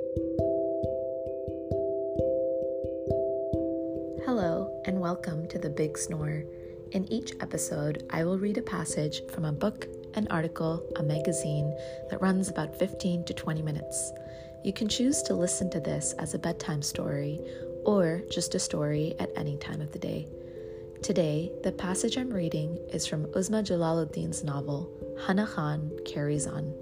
Hello, and welcome to The Big Snore. In each episode, I will read a passage from a book, an article, a magazine that runs about 15 to 20 minutes. You can choose to listen to this as a bedtime story or just a story at any time of the day. Today, the passage I'm reading is from Uzma Jalaluddin's novel, Hana Khan Carries On.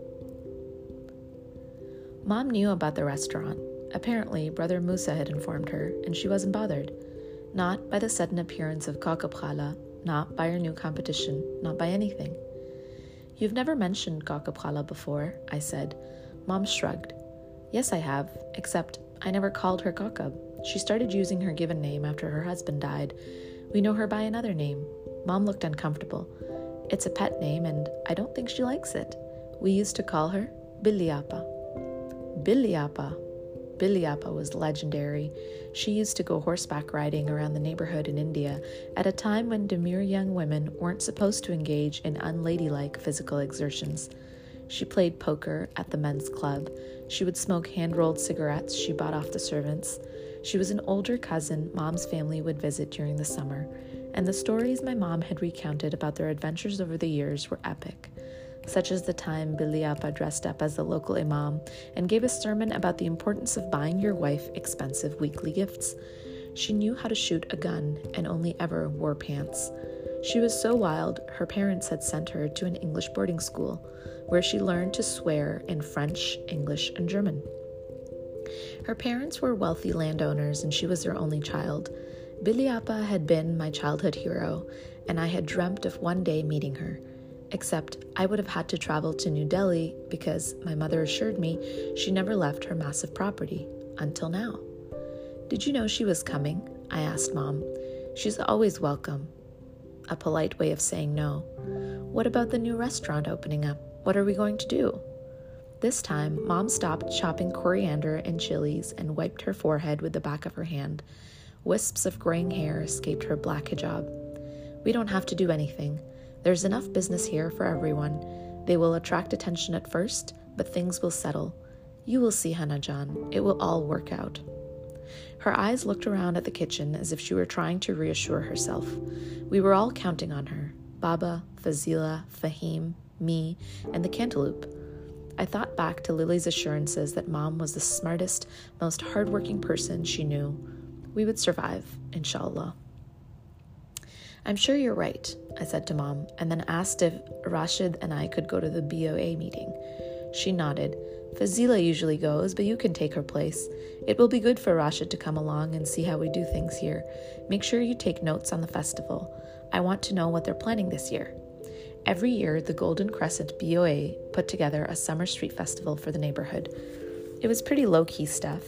Mom knew about the restaurant. Apparently, Brother Musa had informed her, and she wasn't bothered. Not by the sudden appearance of Kakabkhala, not by her new competition, not by anything. You've never mentioned Kakabkhala before, I said. Mom shrugged. Yes, I have, except I never called her Kakab. She started using her given name after her husband died. We know her by another name. Mom looked uncomfortable. It's a pet name, and I don't think she likes it. We used to call her Biliapa. Biliapa. Biliapa was legendary. She used to go horseback riding around the neighborhood in India at a time when demure young women weren't supposed to engage in unladylike physical exertions. She played poker at the men's club. She would smoke hand-rolled cigarettes she bought off the servants. She was an older cousin Mom's family would visit during the summer, and the stories my mom had recounted about their adventures over the years were epic, such as the time Biliapa dressed up as the local imam and gave a sermon about the importance of buying your wife expensive weekly gifts. She knew how to shoot a gun and only ever wore pants. She was so wild, her parents had sent her to an English boarding school, where she learned to swear in French, English, and German. Her parents were wealthy landowners, and she was their only child. Biliapa had been my childhood hero, and I had dreamt of one day meeting her. Except I would have had to travel to New Delhi because my mother assured me she never left her massive property, until now. Did you know she was coming? I asked Mom. She's always welcome. A polite way of saying no. What about the new restaurant opening up? What are we going to do? This time, Mom stopped chopping coriander and chilies and wiped her forehead with the back of her hand. Wisps of graying hair escaped her black hijab. We don't have to do anything. There's enough business here for everyone. They will attract attention at first, but things will settle. You will see, Hanajan. It will all work out. Her eyes looked around at the kitchen as if she were trying to reassure herself. We were all counting on her. Baba, Fazila, Fahim, me, and the cantaloupe. I thought back to Lily's assurances that Mom was the smartest, most hardworking person she knew. We would survive, inshallah. I'm sure you're right, I said to Mom, and then asked if Rashid and I could go to the BOA meeting. She nodded. Fazila usually goes, but you can take her place. It will be good for Rashid to come along and see how we do things here. Make sure you take notes on the festival. I want to know what they're planning this year. Every year, the Golden Crescent BOA put together a summer street festival for the neighborhood. It was pretty low-key stuff.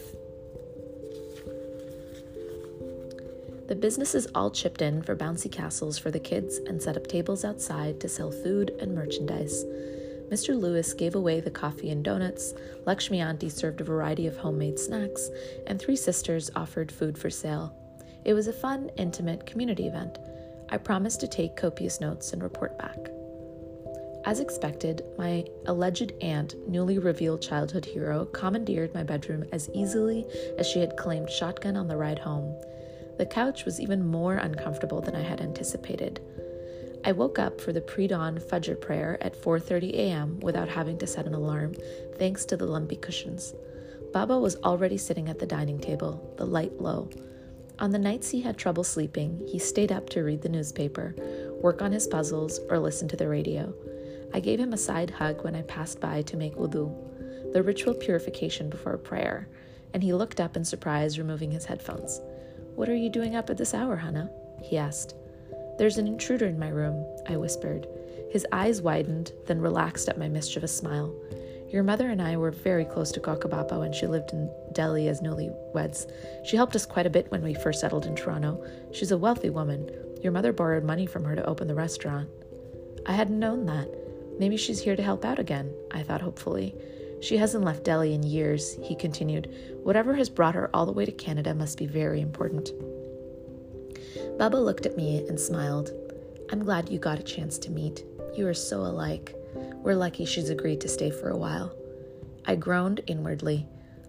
The businesses all chipped in for bouncy castles for the kids and set up tables outside to sell food and merchandise. Mr. Lewis gave away the coffee and donuts, Lakshmi Auntie served a variety of homemade snacks, and 3 sisters offered food for sale. It was a fun, intimate community event. I promised to take copious notes and report back. As expected, my alleged aunt, newly revealed childhood hero, commandeered my bedroom as easily as she had claimed shotgun on the ride home. The couch was even more uncomfortable than I had anticipated. I woke up for the pre-dawn Fajr prayer at 4:30 a.m. without having to set an alarm, thanks to the lumpy cushions. Baba was already sitting at the dining table, the light low. On the nights he had trouble sleeping, he stayed up to read the newspaper, work on his puzzles, or listen to the radio. I gave him a side hug when I passed by to make wudu, the ritual purification before prayer, and he looked up in surprise, removing his headphones. "What are you doing up at this hour, Hana?" he asked. "There's an intruder in my room," I whispered. His eyes widened, then relaxed at my mischievous smile. "Your mother and I were very close to Kakabapa when she lived in Delhi as newlyweds. She helped us quite a bit when we first settled in Toronto. She's a wealthy woman. Your mother borrowed money from her to open the restaurant." I hadn't known that. Maybe she's here to help out again, I thought hopefully. "She hasn't left Delhi in years," he continued. "Whatever has brought her all the way to Canada must be very important." Baba looked at me and smiled. "I'm glad you got a chance to meet. You are so alike. We're lucky she's agreed to stay for a while." I groaned inwardly.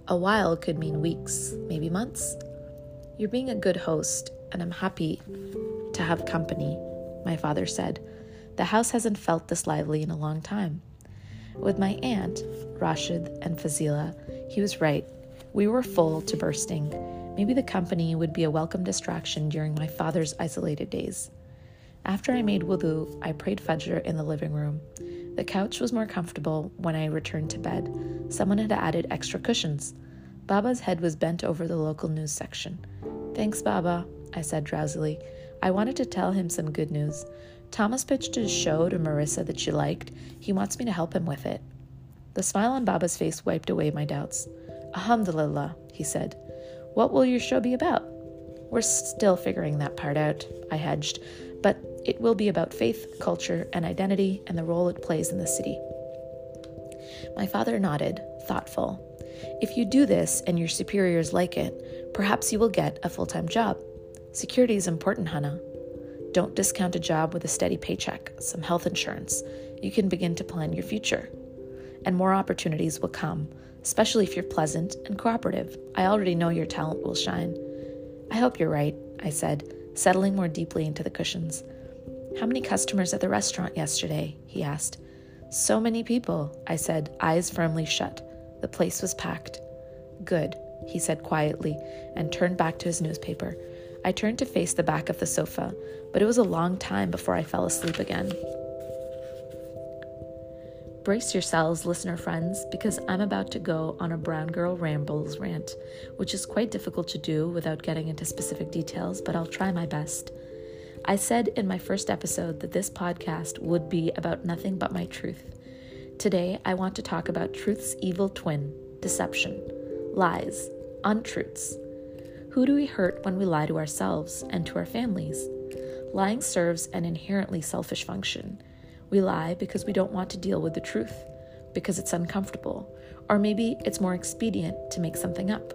A while could mean weeks, maybe months. You're being a good host, and I'm happy to have company, my father said. The house hasn't felt this lively in a long time. With my aunt, Rashid, and Fazila, he was right. We were full to bursting. Maybe the company would be a welcome distraction during my father's isolated days. After I made wudu, I prayed Fajr in the living room. The couch was more comfortable when I returned to bed. Someone had added extra cushions. Baba's head was bent over the local news section. "Thanks, Baba," I said drowsily. I wanted to tell him some good news. Thomas pitched his show to Marissa that she liked. He wants me to help him with it. The smile on Baba's face wiped away my doubts. "Alhamdulillah," he said. "What will your show be about?" "We're still figuring that part out," I hedged, "but it will be about faith, culture, and identity, and the role it plays in the city." My father nodded, thoughtful. "If you do this and your superiors like it, perhaps you will get a full-time job. Security is important, Hannah. Don't discount a job with a steady paycheck, some health insurance. You can begin to plan your future. And more opportunities will come, especially if you're pleasant and cooperative. I already know your talent will shine." "I hope you're right," I said, settling more deeply into the cushions. "How many customers at the restaurant yesterday?" he asked. "So many people," I said, eyes firmly shut. The place was packed. "Good," he said quietly, and turned back to his newspaper. I turned to face the back of the sofa, but it was a long time before I fell asleep again. Brace yourselves, listener friends, because I'm about to go on a Brown Girl Rambles rant, which is quite difficult to do without getting into specific details, but I'll try my best. I said in my first episode that this podcast would be about nothing but my truth. Today, I want to talk about truth's evil twin, deception, lies, untruths. Who do we hurt when we lie to ourselves and to our families? Lying serves an inherently selfish function. We lie because we don't want to deal with the truth, because it's uncomfortable, or maybe it's more expedient to make something up.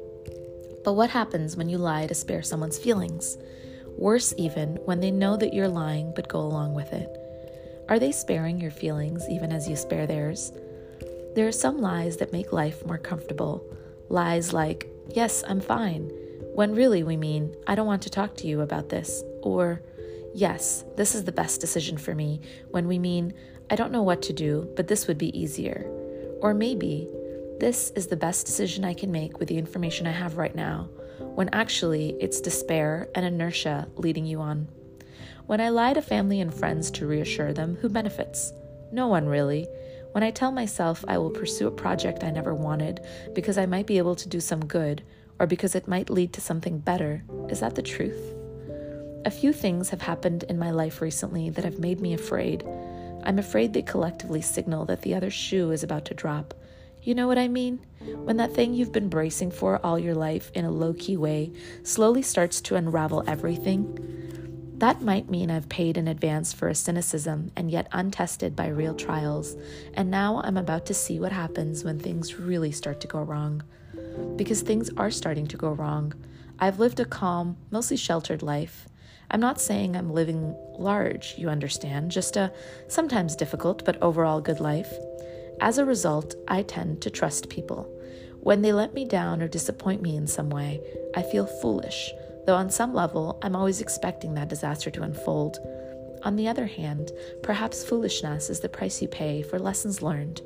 But what happens when you lie to spare someone's feelings? Worse even, when they know that you're lying but go along with it. Are they sparing your feelings even as you spare theirs? There are some lies that make life more comfortable. Lies like, "Yes, I'm fine," when really we mean, "I don't want to talk to you about this," or "Yes, this is the best decision for me," when we mean, "I don't know what to do, but this would be easier." Or maybe, "This is the best decision I can make with the information I have right now," when actually it's despair and inertia leading you on. When I lie to family and friends to reassure them, who benefits? No one really. When I tell myself I will pursue a project I never wanted because I might be able to do some good, or because it might lead to something better, is that the truth? A few things have happened in my life recently that have made me afraid. I'm afraid they collectively signal that the other shoe is about to drop. You know what I mean? When that thing you've been bracing for all your life in a low-key way slowly starts to unravel everything. That might mean I've paid in advance for a cynicism and yet untested by real trials, and now I'm about to see what happens when things really start to go wrong. Because things are starting to go wrong. I've lived a calm, mostly sheltered life. I'm not saying I'm living large, you understand, just a sometimes difficult but overall good life. As a result, I tend to trust people. When they let me down or disappoint me in some way, I feel foolish, though on some level, I'm always expecting that disaster to unfold. On the other hand, perhaps foolishness is the price you pay for lessons learned.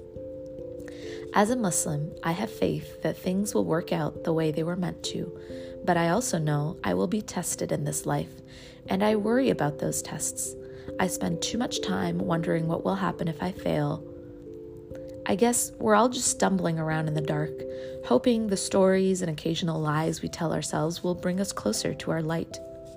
As a Muslim, I have faith that things will work out the way they were meant to, but I also know I will be tested in this life, and I worry about those tests. I spend too much time wondering what will happen if I fail. I guess we're all just stumbling around in the dark, hoping the stories and occasional lies we tell ourselves will bring us closer to our light.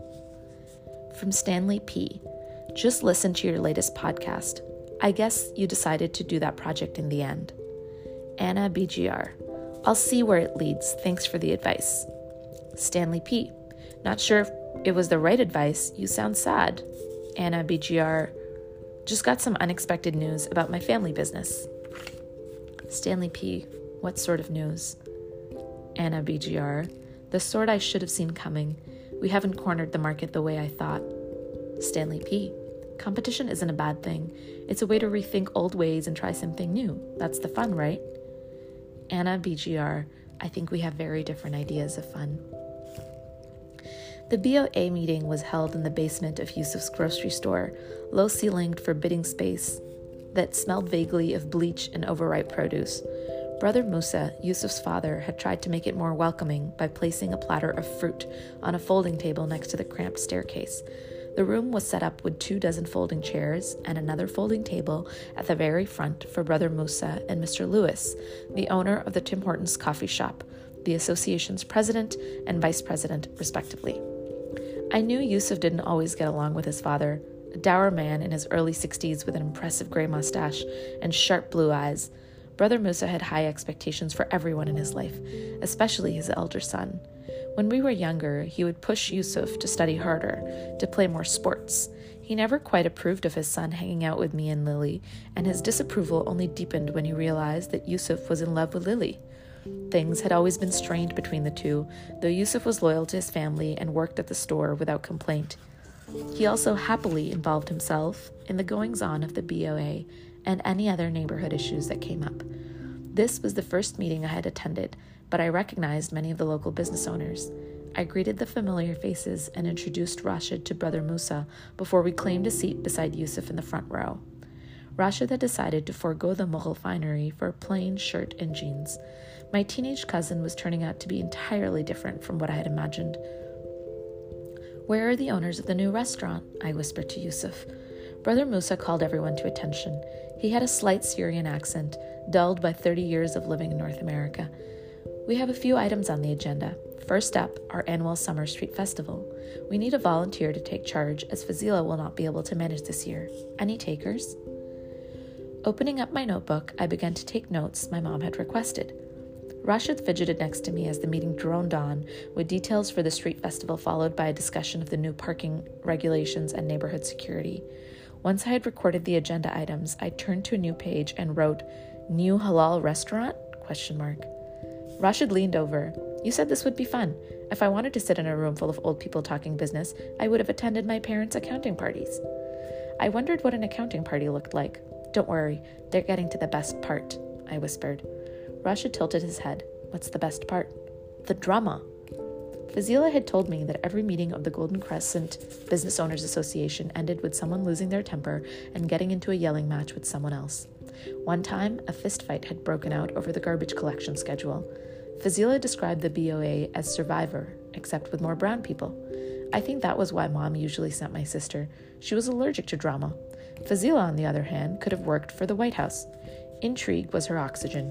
From Stanley P. Just listen to your latest podcast. I guess you decided to do that project in the end. Anna BGR. I'll see where it leads. Thanks for the advice. Stanley P. Not sure if it was the right advice. You sound sad. Anna BGR. Just got some unexpected news about my family business. Stanley P. What sort of news? Anna BGR. The sort I should have seen coming. We haven't cornered the market the way I thought. Stanley P. Competition isn't a bad thing. It's a way to rethink old ways and try something new. That's the fun, right? Anna BGR, I think we have very different ideas of fun. The BOA meeting was held in the basement of Yusuf's grocery store, low-ceilinged forbidding space that smelled vaguely of bleach and overripe produce. Brother Musa, Yusuf's father, had tried to make it more welcoming by placing a platter of fruit on a folding table next to the cramped staircase. The room was set up with 24 folding chairs and another folding table at the very front for Brother Musa and Mr. Lewis, the owner of the Tim Hortons coffee shop, the association's president and vice president, respectively. I knew Yusuf didn't always get along with his father, a dour man in his early 60s with an impressive gray mustache and sharp blue eyes. Brother Musa had high expectations for everyone in his life, especially his elder son. When we were younger, he would push Yusuf to study harder, to play more sports. He never quite approved of his son hanging out with me and Lily, and his disapproval only deepened when he realized that Yusuf was in love with Lily. Things had always been strained between the two, though Yusuf was loyal to his family and worked at the store without complaint. He also happily involved himself in the goings-on of the BOA and any other neighborhood issues that came up. This was the first meeting I had attended, but I recognized many of the local business owners. I greeted the familiar faces and introduced Rashid to Brother Musa before we claimed a seat beside Yusuf in the front row. Rashid had decided to forego the Mughal finery for a plain shirt and jeans. My teenage cousin was turning out to be entirely different from what I had imagined. "Where are the owners of the new restaurant?" I whispered to Yusuf. Brother Musa called everyone to attention. He had a slight Syrian accent, dulled by 30 years of living in North America. "We have a few items on the agenda. First up, our annual Summer Street Festival. We need a volunteer to take charge, as Fazila will not be able to manage this year. Any takers?" Opening up my notebook, I began to take notes my mom had requested. Rashid fidgeted next to me as the meeting droned on, with details for the street festival followed by a discussion of the new parking regulations and neighborhood security. Once I had recorded the agenda items, I turned to a new page and wrote, "New halal restaurant?" ? Rashid leaned over. "You said this would be fun. If I wanted to sit in a room full of old people talking business, I would have attended my parents' accounting parties." I wondered what an accounting party looked like. "Don't worry, they're getting to the best part," I whispered. Rashid tilted his head. "What's the best part?" "The drama." Fazila had told me that every meeting of the Golden Crescent Business Owners Association ended with someone losing their temper and getting into a yelling match with someone else. One time, a fistfight had broken out over the garbage collection schedule. Fazila described the BOA as Survivor, except with more brown people. I think that was why Mom usually sent my sister. She was allergic to drama. Fazila, on the other hand, could have worked for the White House. Intrigue was her oxygen.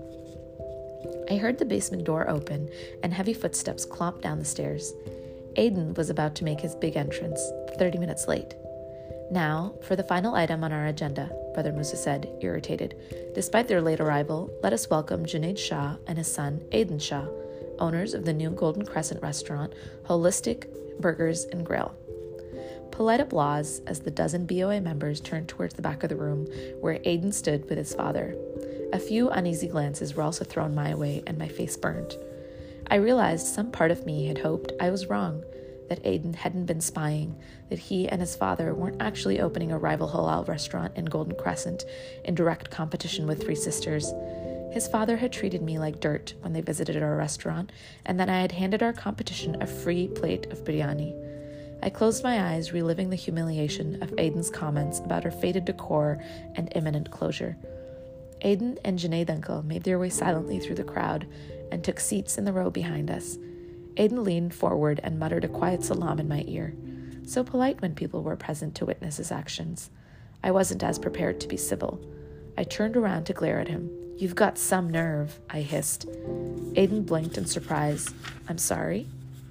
I heard the basement door open and heavy footsteps clomp down the stairs. Aiden was about to make his big entrance, 30 minutes late. "Now, for the final item on our agenda," Brother Musa said, irritated. "Despite their late arrival, let us welcome Junaid Shah and his son, Aiden Shah, owners of the new Golden Crescent restaurant, Holistic Burgers and Grill." Polite applause as the dozen BOA members turned towards the back of the room where Aiden stood with his father. A few uneasy glances were also thrown my way, and my face burned. I realized some part of me had hoped I was wrong, that Aiden hadn't been spying, that he and his father weren't actually opening a rival halal restaurant in Golden Crescent in direct competition with Three Sisters. His father had treated me like dirt when they visited our restaurant, and then I had handed our competition a free plate of biryani. I closed my eyes, reliving the humiliation of Aiden's comments about our faded decor and imminent closure. Aiden and Junaid uncle made their way silently through the crowd and took seats in the row behind us. Aiden leaned forward and muttered a quiet salam in my ear, so polite when people were present to witness his actions. I wasn't as prepared to be civil. I turned around to glare at him. "You've got some nerve," I hissed. Aiden blinked in surprise. "I'm sorry?"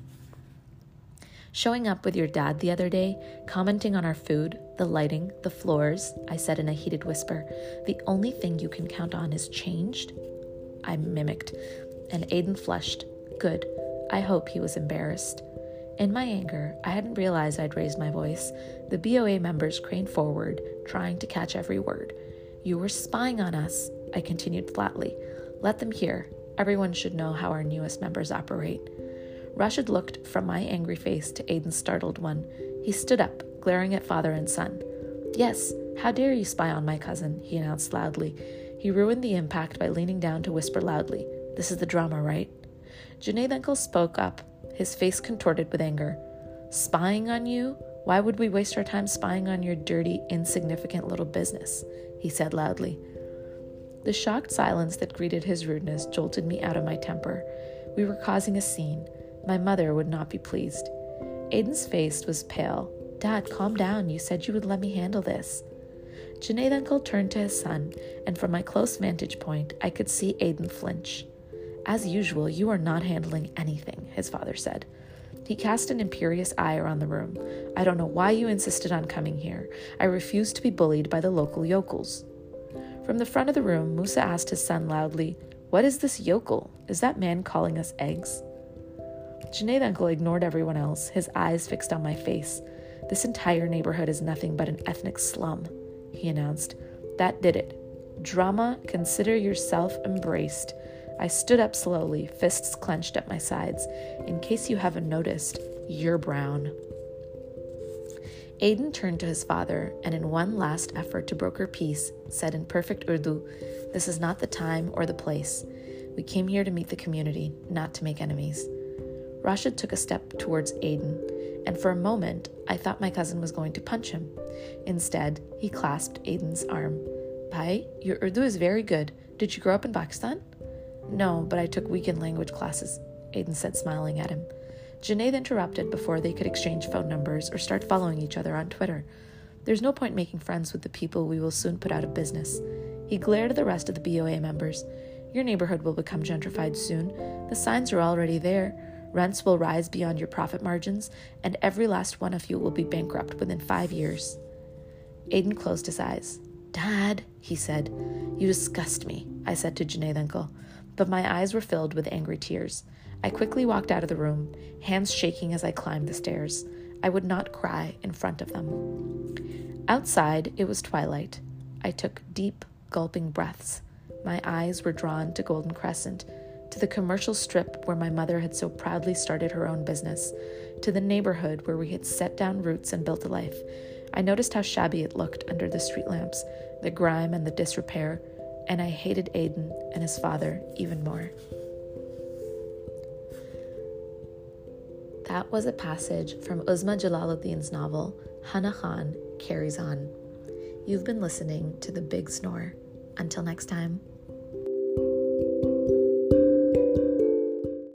"Showing up with your dad the other day, commenting on our food, the lighting, the floors," I said in a heated whisper. "The only thing you can count on is changed?" I mimicked, and Aiden flushed. Good. I hope he was embarrassed. In my anger, I hadn't realized I'd raised my voice. The BOA members craned forward, trying to catch every word. "You were spying on us," I continued flatly. "Let them hear. Everyone should know how our newest members operate." Rashid looked from my angry face to Aiden's startled one. He stood up, glaring at father and son. "Yes, how dare you spy on my cousin," he announced loudly. He ruined the impact by leaning down to whisper loudly. This is the drama, right? Junaid uncle spoke up, his face contorted with anger. Spying on you? Why would we waste our time spying on your dirty, insignificant little business? He said loudly. The shocked silence that greeted his rudeness jolted me out of my temper. We were causing a scene. My mother would not be pleased. Aiden's face was pale. Dad, calm down. You said you would let me handle this. Junaid uncle turned to his son, and from my close vantage point, I could see Aiden flinch. As usual, you are not handling anything, his father said. He cast an imperious eye around the room. I don't know why you insisted on coming here. I refuse to be bullied by the local yokels. From the front of the room, Musa asked his son loudly, What is this yokel? Is that man calling us eggs? Junaid uncle ignored everyone else, his eyes fixed on my face. This entire neighborhood is nothing but an ethnic slum, he announced. That did it. Drama, consider yourself embraced. I stood up slowly, fists clenched at my sides. In case you haven't noticed, you're brown. Aiden turned to his father, and in one last effort to broker peace, said in perfect Urdu, This is not the time or the place. We came here to meet the community, not to make enemies. Rashid took a step towards Aiden, and for a moment, I thought my cousin was going to punch him. Instead, he clasped Aiden's arm. Bhai, your Urdu is very good. Did you grow up in Pakistan? No, but I took weekend language classes, Aiden said, smiling at him. Junaid interrupted before they could exchange phone numbers or start following each other on Twitter. There's no point making friends with the people we will soon put out of business. He glared at the rest of the BOA members. Your neighborhood will become gentrified soon. The signs are already there. Rents will rise beyond your profit margins, and every last one of you will be bankrupt within 5 years. Aiden closed his eyes. Dad, he said. You disgust me, I said to Junaid uncle, but my eyes were filled with angry tears. I quickly walked out of the room, hands shaking as I climbed the stairs. I would not cry in front of them. Outside, it was twilight. I took deep, gulping breaths. My eyes were drawn to Golden Crescent, to the commercial strip where my mother had so proudly started her own business, to the neighborhood where we had set down roots and built a life. I noticed how shabby it looked under the street lamps, the grime and the disrepair, and I hated Aiden and his father even more. That was a passage from Uzma Jalaluddin's novel, Hana Khan Carries On. You've been listening to The Big Snore. Until next time.